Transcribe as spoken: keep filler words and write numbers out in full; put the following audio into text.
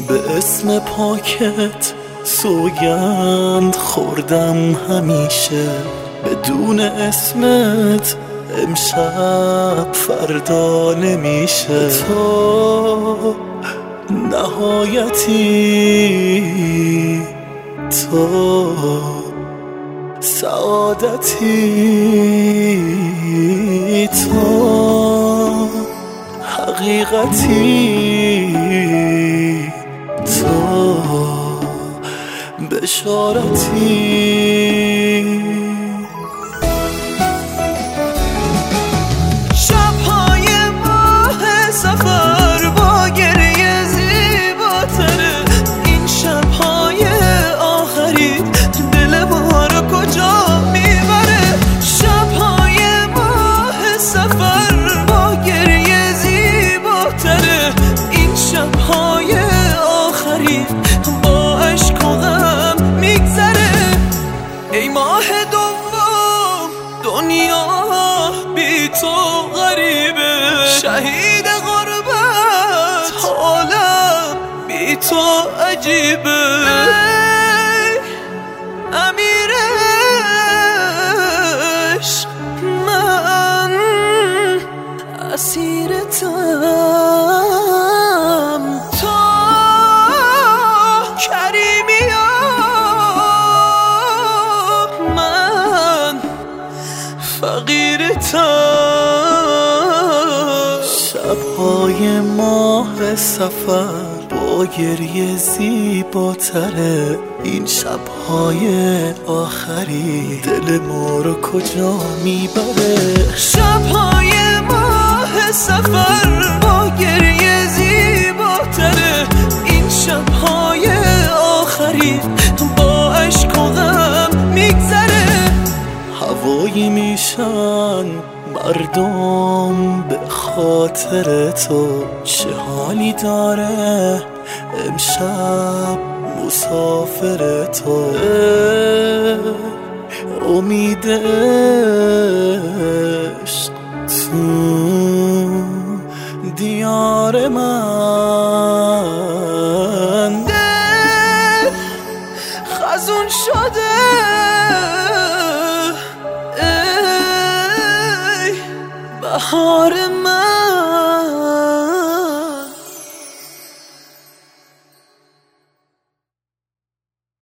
به اسم پاکت سوگند خوردم همیشه، بدون اسمت امشب فردا نمیشه. تو نهایتی، تو سعادتی، تو حقیقتی، تو بشارتی. شب‌های ماه سفر با گریه زیباتره، این شب‌های آخری دل ما رو کجا میبره. شب‌های ماه سفر با گریه زیباتره، این شب‌های آخری با عشق و غم میگذره. ای ماه دوم دنیا بی تو غریبه، شهید غربت حالم بی تو عجیبه. ای امیر عشق من اسیرتم، تو کریمیم من فقیرتم. شب‌های ماه سفر با گریه زیباتره، این شب‌های آخری دل ما رو کجا میبره. شب‌های ماه سفر با گریه زیباتره، این شب‌های آخری با عشق و غم میگذره. هوایی میشن مردم به خاطر تو، چه حالی داره امشب مسافر تو. امید عشق تو دیار من، دل خزون شده ای بهار من.